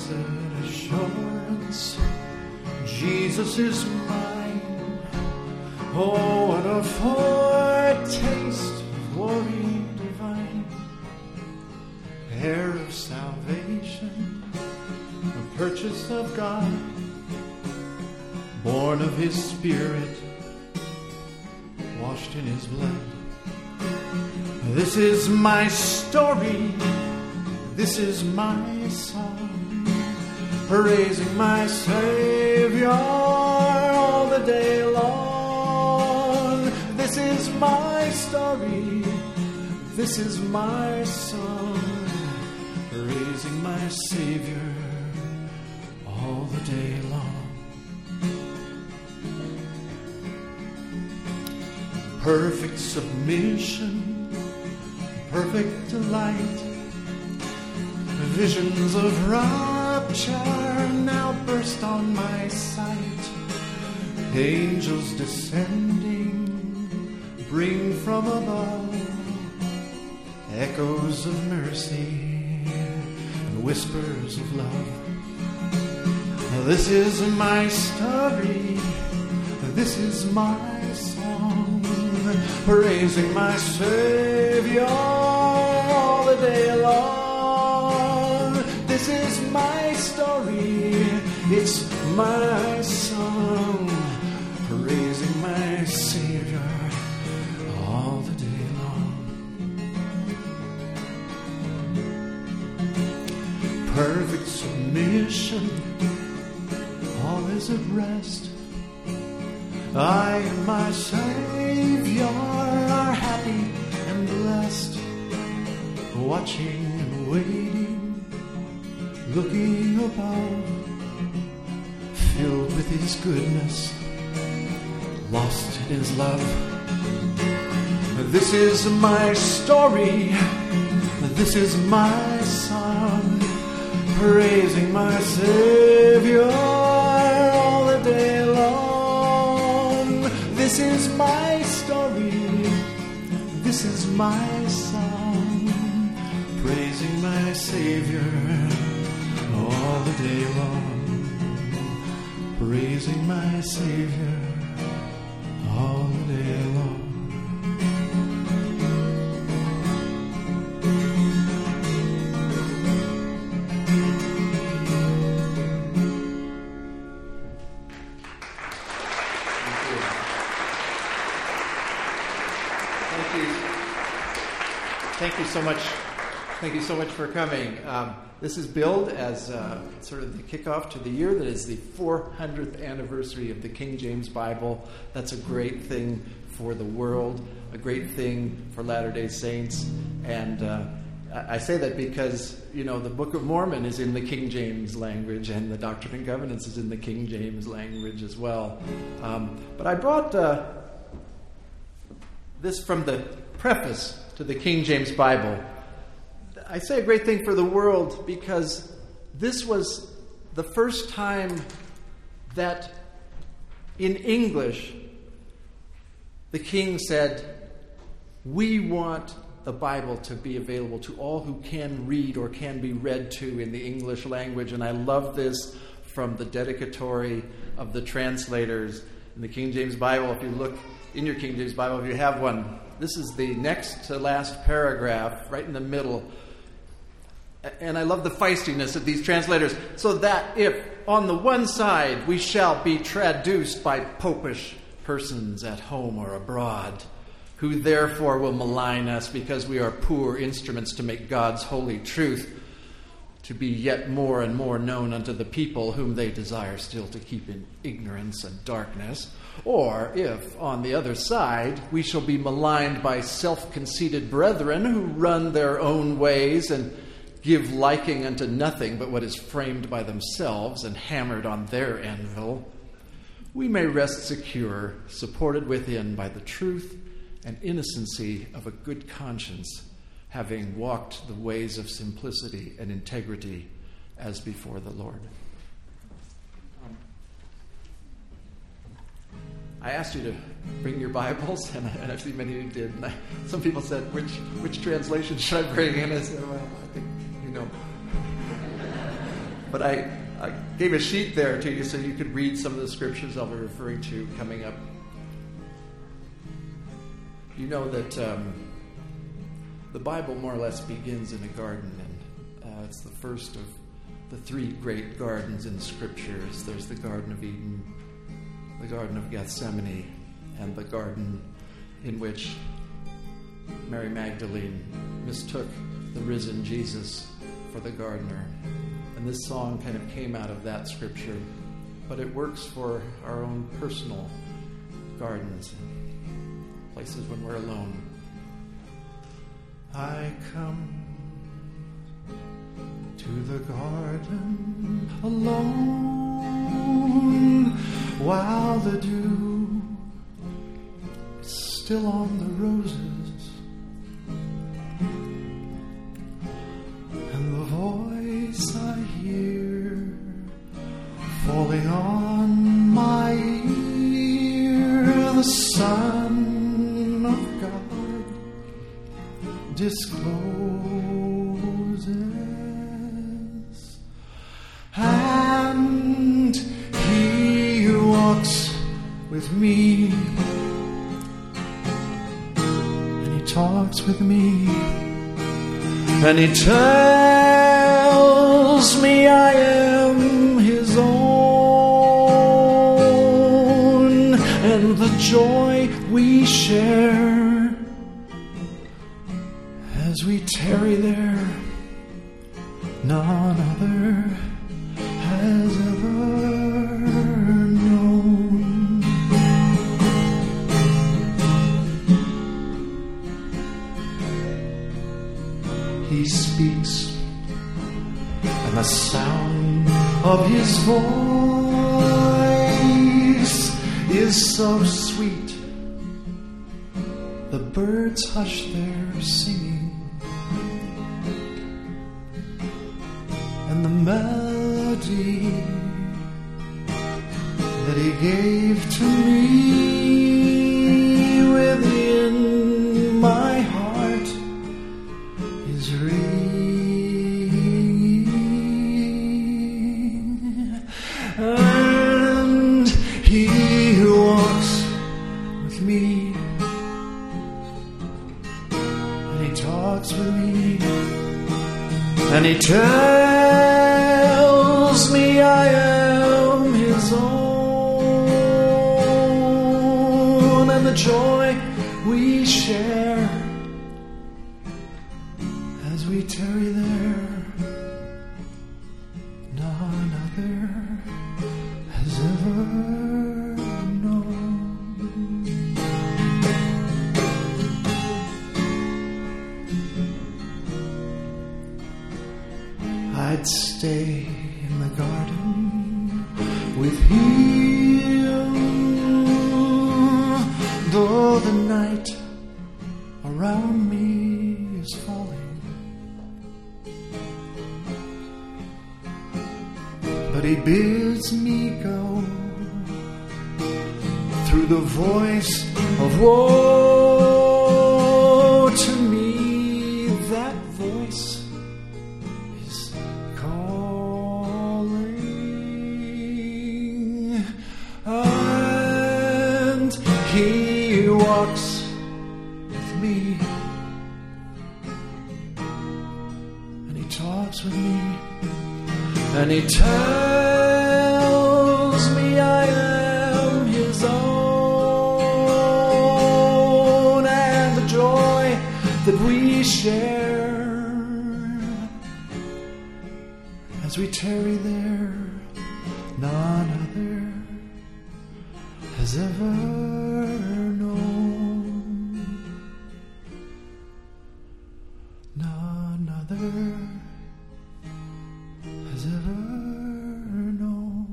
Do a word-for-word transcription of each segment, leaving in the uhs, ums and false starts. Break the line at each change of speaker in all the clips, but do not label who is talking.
Blessed assurance, Jesus is mine. Oh, what a foretaste of glory divine, heir of salvation, a purchase of God, born of his Spirit, washed in his blood. This is my story, this is my song, praising my Savior all the day long. This is my story, this is my song, praising my Savior all the day long. Perfect submission, perfect delight, visions of rapture now burst on my sight. Angels descending bring from above echoes of mercy and whispers of love. This is my story, this is my song, praising my Savior all the day long. This is my story, it's my song, praising my Savior all the day long. Perfect submission, all is at rest. I and my Savior are happy and blessed, watching and waiting, looking above, filled with his goodness, lost in his love. This is my story, this is my song, praising my Savior all the day long. This is my story, this is my song, praising my Savior all the day long, praising my Savior all the day long.
Thank you so much. Thank you so much for coming. Um, this is billed as uh, sort of the kickoff to the year that is the four hundredth anniversary of the King James Bible. That's a great thing for the world, a great thing for Latter-day Saints. And uh, I say that because, you know, the Book of Mormon is in the King James language, and the Doctrine and Covenants is in the King James language as well. Um, but I brought uh, this from the preface to the King James Bible. I say a great thing for the world because this was the first time that in English the king said, we want the Bible to be available to all who can read or can be read to in the English language. And I love this from the dedicatory of the translators in the King James Bible. If you look in your King James Bible, if you have one, this is the next to last paragraph, right in the middle. And I love the feistiness of these translators. So that if, on the one side, we shall be traduced by popish persons at home or abroad, who therefore will malign us because we are poor instruments to make God's holy truth to be yet more and more known unto the people whom they desire still to keep in ignorance and darkness. Or if, on the other side, we shall be maligned by self-conceited brethren who run their own ways and give liking unto nothing but what is framed by themselves and hammered on their anvil, we may rest secure, supported within by the truth and innocency of a good conscience, having walked the ways of simplicity and integrity as before the Lord. I asked you to bring your Bibles, and, and actually many of you did. And I, some people said, which which translation should I bring? And I said, well, I think, you know. but I, I gave a sheet there to you so you could read some of the scriptures I'll be referring to coming up. You know that um, the Bible more or less begins in a garden, and uh, it's the first of the three great gardens in the scriptures. There's the Garden of Eden, the Garden of Gethsemane, and the garden in which Mary Magdalene mistook the risen Jesus for the gardener. And this song kind of came out of that scripture, but it works for our own personal gardens, places when we're alone.
I come to the garden alone while the dew is still on the roses, and the voice I hear falling on my ear, the Son of God discloses, and He walks with me, and He talks with me, and He tells me I am His own, and the joy we share as we tarry there, none other has ever known. He speaks, and the sound of His voice is so sweet, the birds hush their singing, and the melody that He gave to me within my heart is ringing, and He walks with me, and He talks with me, and He tells me I am His own, and the joy we share as we tarry there, none other has ever known. I'd stay in the garden with Him, though the night around me is falling, but He bids me go through the voice of woe to me. That voice is calling, and He walks with me, and He talks with me, and He tells me I am His own, and the joy that we share as we tarry there, none other has ever known. None other has ever known.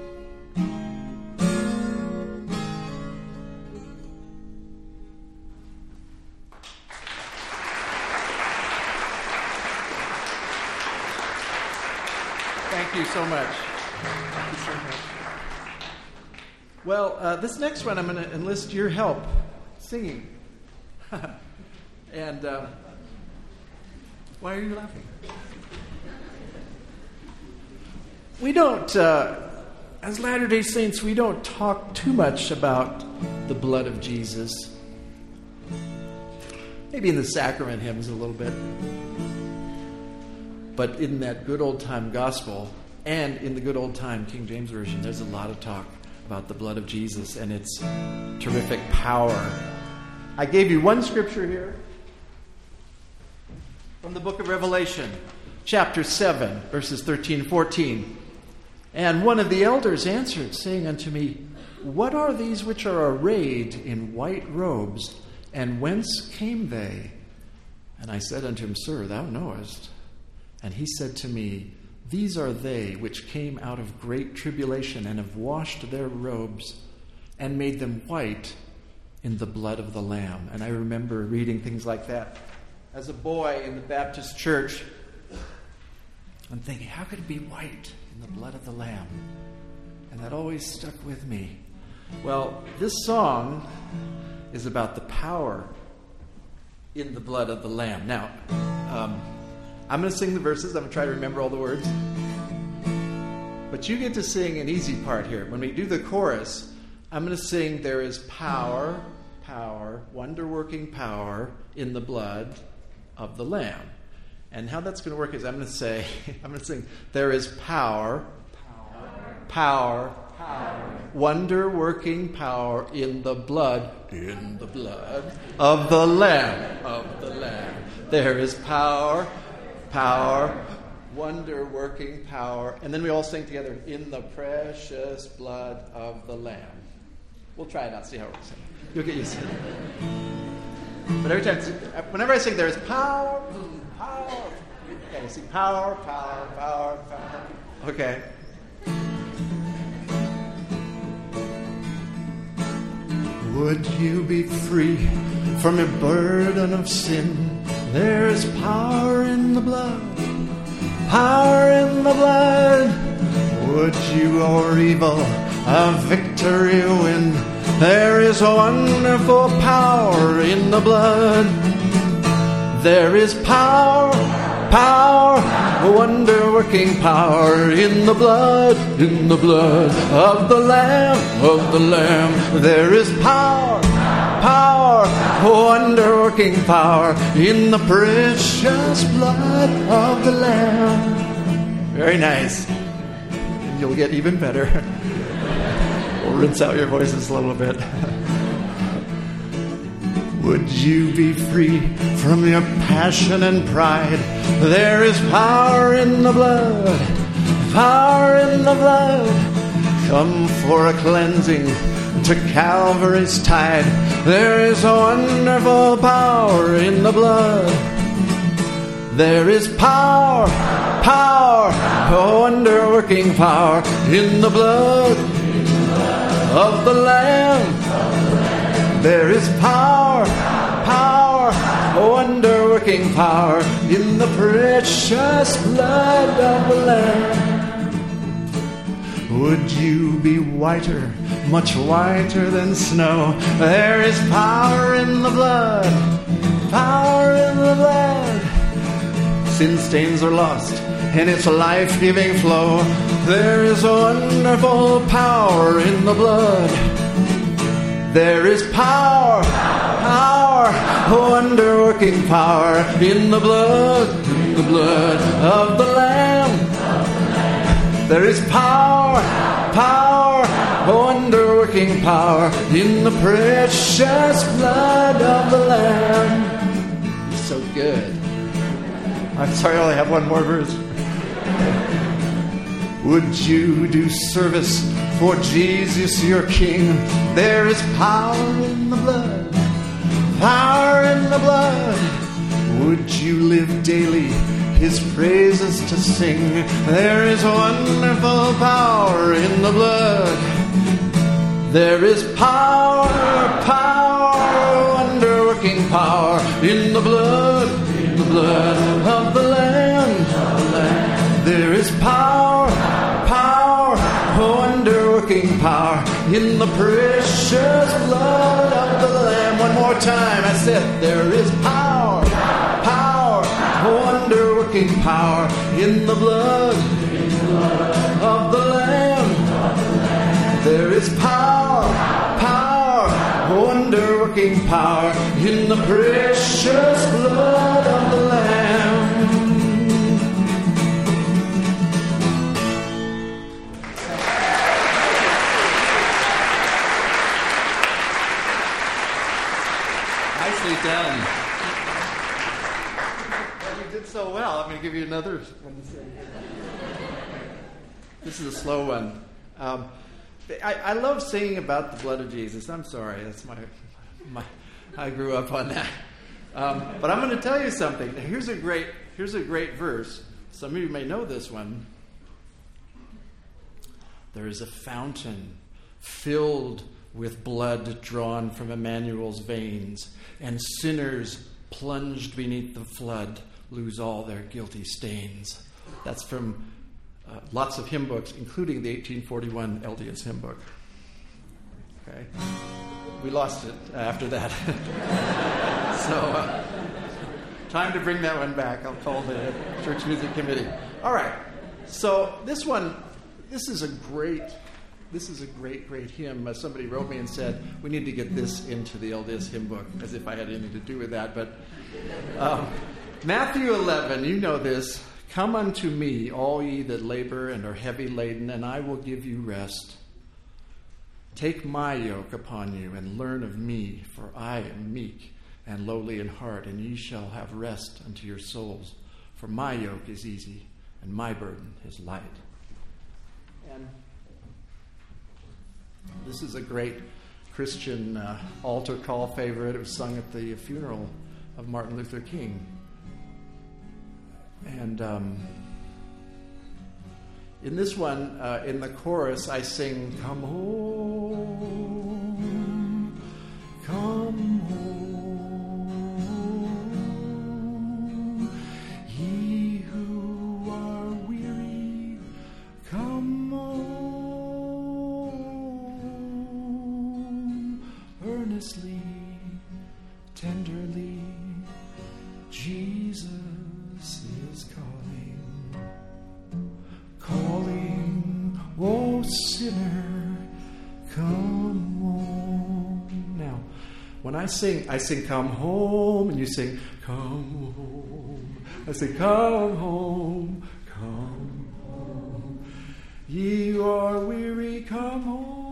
Thank you so much. Thank you so much. Well, uh, this next one I'm going to enlist your help singing. And uh, why are you laughing? We don't, uh, as Latter-day Saints, we don't talk too much about the blood of Jesus. Maybe in the sacrament hymns a little bit. But in that good old-time gospel and in the good old-time King James Version, there's a lot of talk about the blood of Jesus and its terrific power. I gave you one scripture here from the book of Revelation, chapter seven, verses thirteen and fourteen. And one of the elders answered, saying unto me, What are these which are arrayed in white robes, and whence came they? And I said unto him, Sir, thou knowest. And he said to me, These are they which came out of great tribulation, and have washed their robes, and made them white in the blood of the Lamb. And I remember reading things like that as a boy in the Baptist church. I'm thinking, how could it be white in the blood of the Lamb? And that always stuck with me. Well, this song is about the power in the blood of the Lamb. Now, um, I'm going to sing the verses. I'm going to try to remember all the words. But you get to sing an easy part here. When we do the chorus, I'm going to sing, There is power, power, wonder-working power in the blood of the Lamb. And how that's going to work is I'm going to say, I'm going to sing, There is power, power, power, wonder-working power in the blood, in the blood of the Lamb, of the Lamb. There is power, power, wonder-working power. And then we all sing together, in the precious blood of the Lamb. We'll try it out, see how it works. You'll get used to it. But every time, whenever I sing, there is power, power. Okay, sing power, power, power, power. Okay.
Would you be free from your burden of sin? There is power in the blood, power in the blood. Would you o'er evil a victory win? There is a wonderful power in the blood. There is power, power, a wonder-working power in the blood, in the blood of the Lamb, of the Lamb. There is power, power, a wonder-working power in the precious blood of the Lamb.
Very nice. You'll get even better. We'll rinse out your voices a little bit.
Would you be free from your passion and pride? There is power in the blood, power in the blood. Come for a cleansing to Calvary's tide. There is a wonderful power in the blood. There is power, power, a wonder-working power in the blood of the Lamb. There is power, power, a wonder-working power in the precious blood of the Lamb. Would you be whiter, much whiter than snow? There is power in the blood, power in the blood. Sin stains are lost in its life-giving flow. There is a wonderful power in the blood. There is power, power, a wonder-working power in the blood, in the blood of the Lamb. There is power, power, a wonder-working power in the precious blood of the Lamb.
You're so good.
I'm sorry, I only have one more verse. Would you do service for Jesus your King? There is power in the blood, power in the blood. Would you live daily His praises to sing? There is wonderful power in the blood. There is power, power, wonder-working power in the blood, in the blood of the Lamb. There is power, power, wonder-working power in the precious blood of the Lamb. One more time, I said, there is power, power, wonder-working power in the blood,
of the Lamb. There is power, power, wonder-working power in the precious blood of the Lamb. Nicely done. Well, you did so well. I'm going to give you another one to say. This is a slow one. Um, I, I love singing about the blood of Jesus. I'm sorry. That's my, my I grew up on that. Um, but I'm going to tell you something. Here's a great, here's a great verse. Some of you may know this one. There is a fountain filled with blood drawn from Emmanuel's veins, and sinners plunged beneath the flood lose all their guilty stains. That's from uh, lots of hymn books, including the eighteen forty-one L D S hymn book. Okay, we lost it after that. so, uh, time to bring that one back. I'll call the church music committee. All right. So this one, this is a great. This is a great, great hymn. Uh, somebody wrote me and said, we need to get this into the L D S hymn book, as if I had anything to do with that. But um, Matthew eleven, you know this. Come unto me, all ye that labor and are heavy laden, and I will give you rest. Take my yoke upon you and learn of me, for I am meek and lowly in heart, and ye shall have rest unto your souls. For my yoke is easy and my burden is light. And this is a great Christian uh, altar call favorite. It was sung at the funeral of Martin Luther King. And um, in this one, uh, in the chorus, I sing, come home, come home, ye who are weary, come home, earnestly, tenderly, Jesus is calling, calling, oh sinner, come home. Now, when I sing, I sing come home, and you sing come home. I say come home, come home. Ye who are weary, come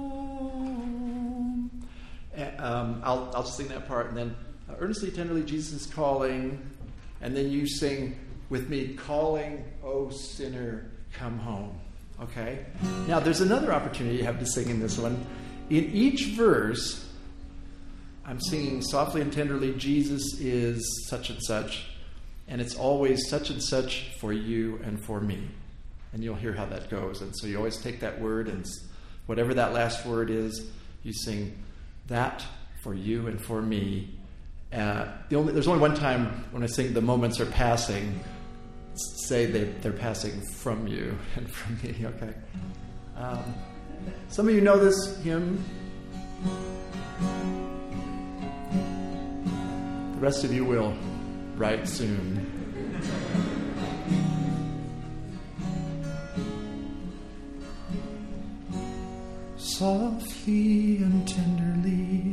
home. And, um, I'll, I'll sing that part, and then uh, earnestly, tenderly, Jesus is calling, and then you sing with me, calling, oh sinner, come home. Okay? Now, there's another opportunity you have to sing in this one. In each verse, I'm singing softly and tenderly, Jesus is such and such, and it's always such and such for you and for me. And you'll hear how that goes. And so you always take that word, and whatever that last word is, you sing that for you and for me. Uh, the only, there's only one time when I sing the moments are passing, say they, they're passing from you and from me, okay? Um, some of you know this hymn. The rest of you will right soon. Softly and tenderly,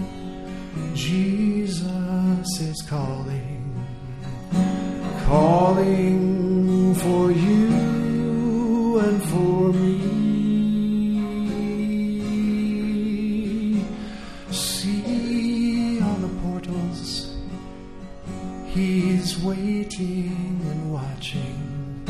Jesus is calling, calling for you and for me. See on the portals, he's waiting and watching,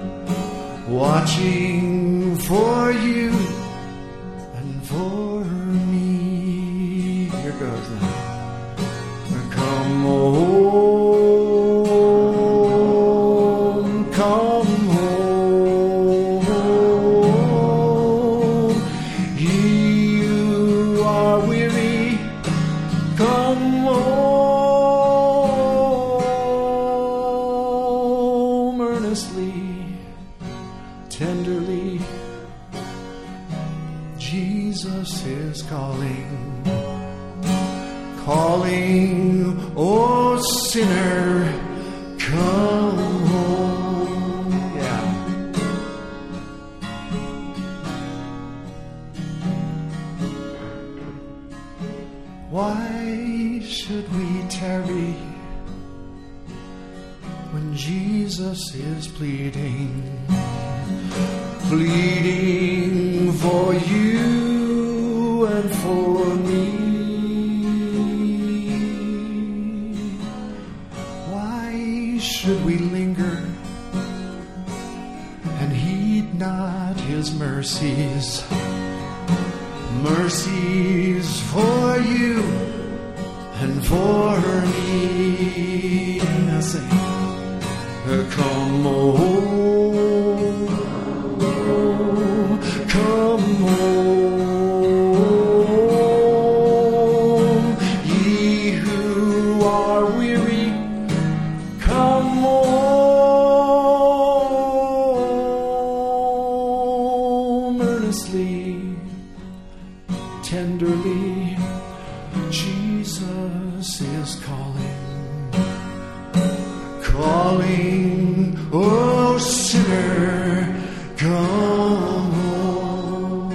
watching for you and for me. Here goes now. Come home, come home. You are weary, come home. Earnestly, tenderly, Jesus is calling, calling, oh sinner, come home. Yeah.
Jesus is pleading, pleading for you and for me. Why should we linger and heed not his mercies? Mercies for you and for me. Now sing. Come home, come home, ye who are weary, come home. Earnestly, tenderly, Jesus is calling. Calling, oh sinner, come home.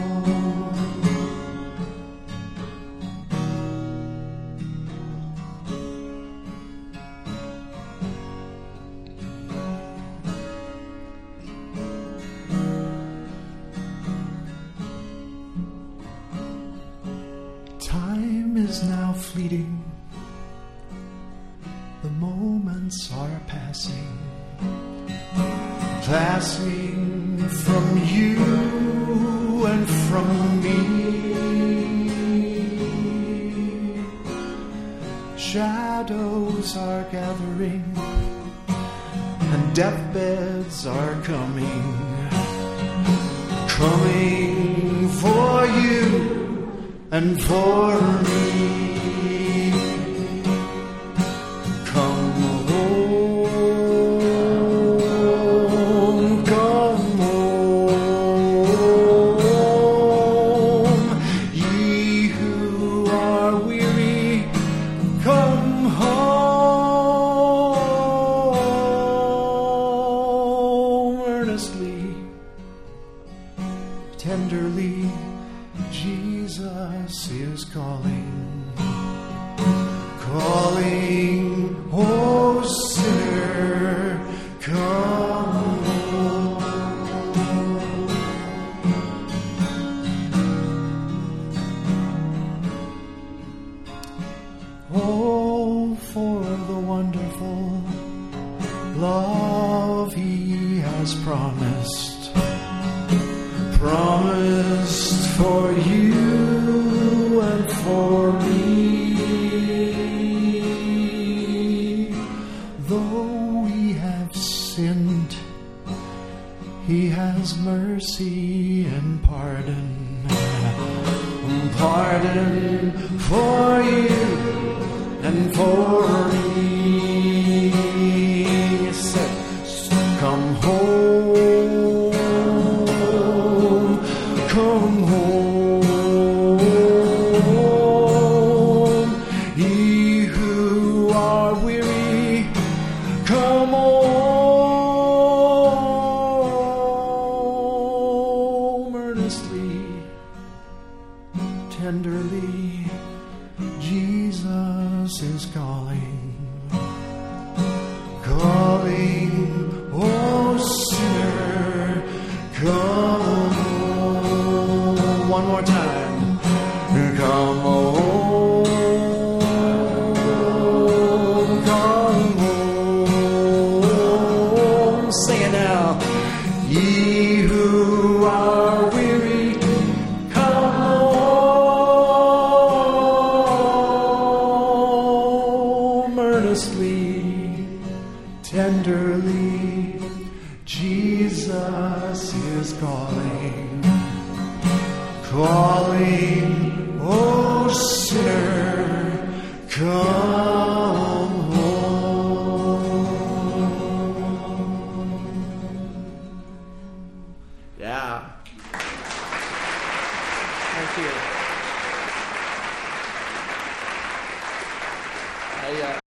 Time is now fleeting. The moments are passing, passing from you and from me. Shadows are gathering and deathbeds are coming, coming for you and for me. Tenderly, Jesus is calling, calling, oh sinner, come home. Oh, for the wonderful love he has promised. Promised for you and for me. Though we have sinned, he has mercy and pardon. Pardon for you and for me. Say, come home. Come home, ye who are weary, come home. Earnestly, tenderly, Jesus is calling, calling, oh sinner, come. One more time. Come home, come home. Sing it now. Ye who are weary, come home. Earnestly, tenderly, Jesus is calling. Calling, oh sinner, come home. Yeah. Thank you. I, uh,